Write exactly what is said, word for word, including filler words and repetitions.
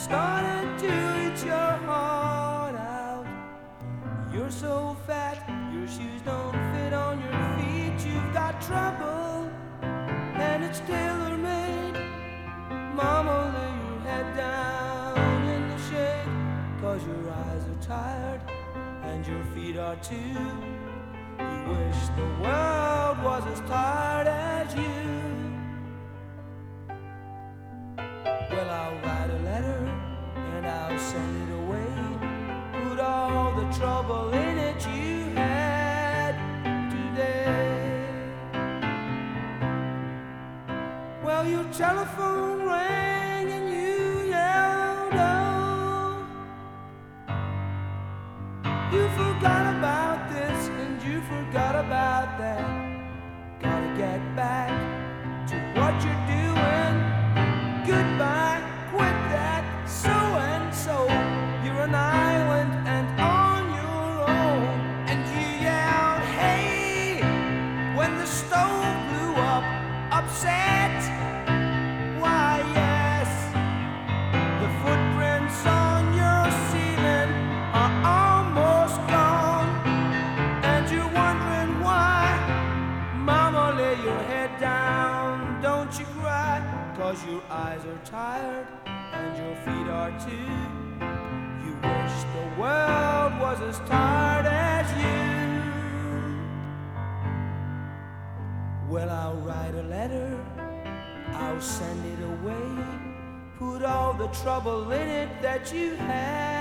started to eat your heart out. You're so fat, your shoes don't fit on your feet. You've got trouble, and it's tailor-made. Mama, lay your head down in the shade, 'cause your eyes are tired and your feet are too. You wish the world was as tired as you. Well, I'll write a letter and I'll send it away. Put all the trouble in it you had today. Well, your telephone rang and you yelled, oh. You forgot about this and you forgot about that. Gotta get back to what you're doing. Goodbye, quit that, so and so. You're an island and on your own. And you yelled, hey, when the stove blew up, upset. Why, yes, the footprints on your ceiling are almost gone. And you're wondering why. Mama, lay your head down, don't you cry, 'cause your eyes are tired and your feet are too. You wish the world was as tired as you. Well, I'll write a letter, I'll send it away. Put all the trouble in it that you had